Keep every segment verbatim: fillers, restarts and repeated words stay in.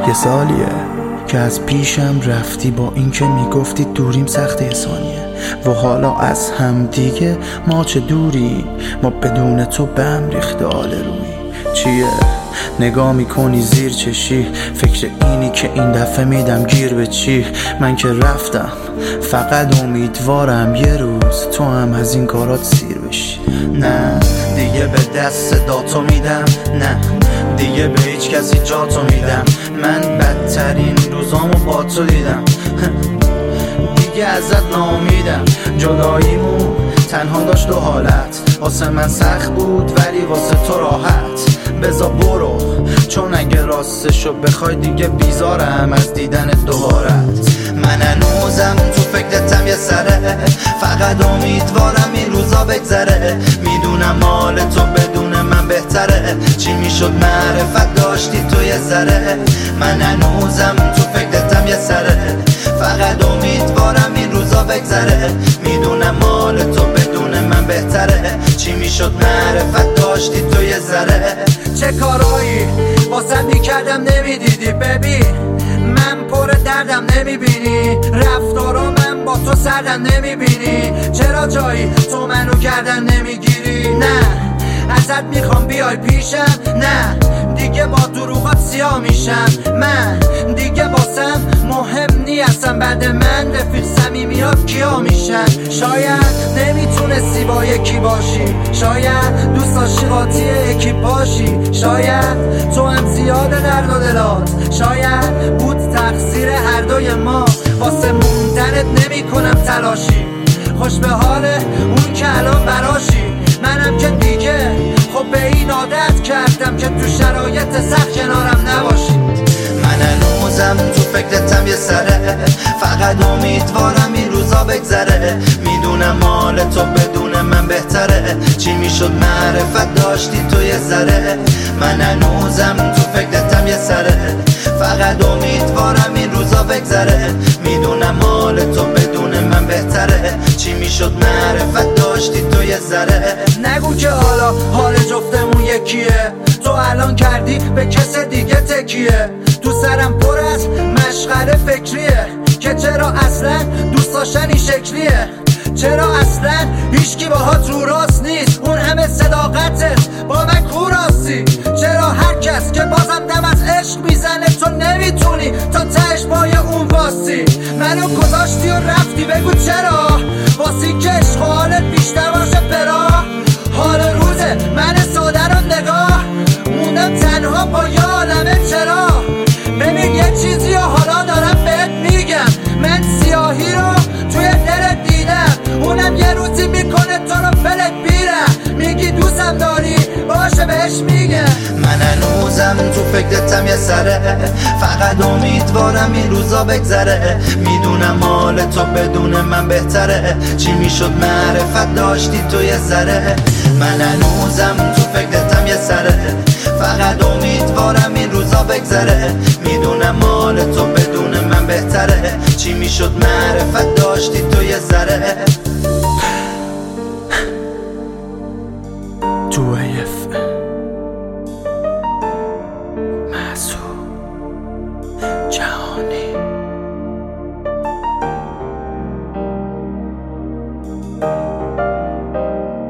یه سالیه که از پیشم رفتی، با اینکه میگفتی دوریم سخت یه ثانیه، و حالا از هم دیگه ما چه دوری، ما بدون تو بهم ریخته آل روی. چیه نگاه میکنی زیر چشی، فکر اینی که این دفعه میدم گیر به چی؟ من که رفتم فقط امیدوارم یه روز تو هم از این کارات سیر بشی. نه دیگه به دست صداتو میدم، نه دیگه به هیچ کسی جاتو میدم. من بدترین روزامو با تو دیدم، دیگه ازت ناامیدم. جداییمون تنها داشت دو حالت، واسه من سخت بود ولی واسه تو راحت. بزا برو، چون اگه راستشو بخوای دیگه بیزارم از دیدن دوبارت. من هنوزم تو فکرتم یه سره، فقط امیدوارم این روزا بگذره. میدونم مال تو بدون من بهتره، چی میشد معرفت داشتی تو یه ذره. من هنوزم تو فکرتم یه سره، فقط امیدوارم این روزا بگذره. میدونم مال تو بدون من بهتره، چی میشد معرفت داشتی تو یه ذره. چه کارایی واسه میکردم نمیدیدی ببین، من پر دردم نمیبینی، رفتارا من با تو سردم نمیبینی. چرا جایی تو منو گردن نمیگیری؟ نه ازت میخوام بیای پیشم، نه دیگه با دروغات سیاه میشم. من دیگه واسم مهم نیستم، بعد من رفیق صمیمی ها کیا میشن. شاید نمیتونستی با یکی باشی، شاید دوست داشتی قاطی یکی باشی، شاید تو هم زیاده درد و دلات، شاید بود تقصیر هر دوی ما. واسه موندنت نمی کنم تلاشی، خوش به حال اون که الان براشی. منم که دیگه خب به این عادت کردم که تو شرایط سخت کنارم نباشی. من هنوزم تو فکرتم یه سره، فقط امیدوارم این روزا بگذره. میدونم مال تو بدون من بهتره، چی میشد معرفت داشتی تو یه ذره. من هنوزم تو فکرتم یه سره، فقط امیدوارم این روزا بگذره. میدونم مال تو بدون من بهتره، چی میشد معرفت داشتی تو یه ذره. نگو که حالا حال جفتمون یکیه، تو الان کردی به کس دیگه تکیه. تو سرم پر از مشغله فکریه که چرا اصلا دوست داشتن این شکلیه، چرا اصلا هیچکی باهات رو راست نیست، اون همه صداقتت با من کوراستی. چرا هر کس که بازم دم از عشق میزنه تو نمیتونی تا تهش پای اون واستی. منو گذاشتی و رفتی، بگو چرا؟ واسی که عشق حالت بیشتر باشه برا. حال روزه من ساده رو نگاه موندم تنها با یه عالمه چرا. ببین یه چیزی و حالا دارم بهت میگم، من سیاهی رو توی دلت دیدم، اونم یه روزی میکنه تو رو فلک بیرم. میگی دوستم داری باشه بهش میگم. من هنوزم تو فکرتم یه سره، فقط امیدوارم این روزا بگذره. میدونم مال تو بدون من بهتره، چی میشد معرفت داشتی تو یه ذره. من هنوزم تو فکرتم یه سره، فقط امیدوارم این روزا بگذره. میدونم مال تو بدون من بهتره، چی میشد معرفت داشتی تو یه ذره. تو ایف محسوب جهانی.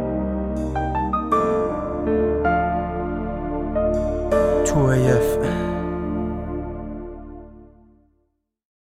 تو ایف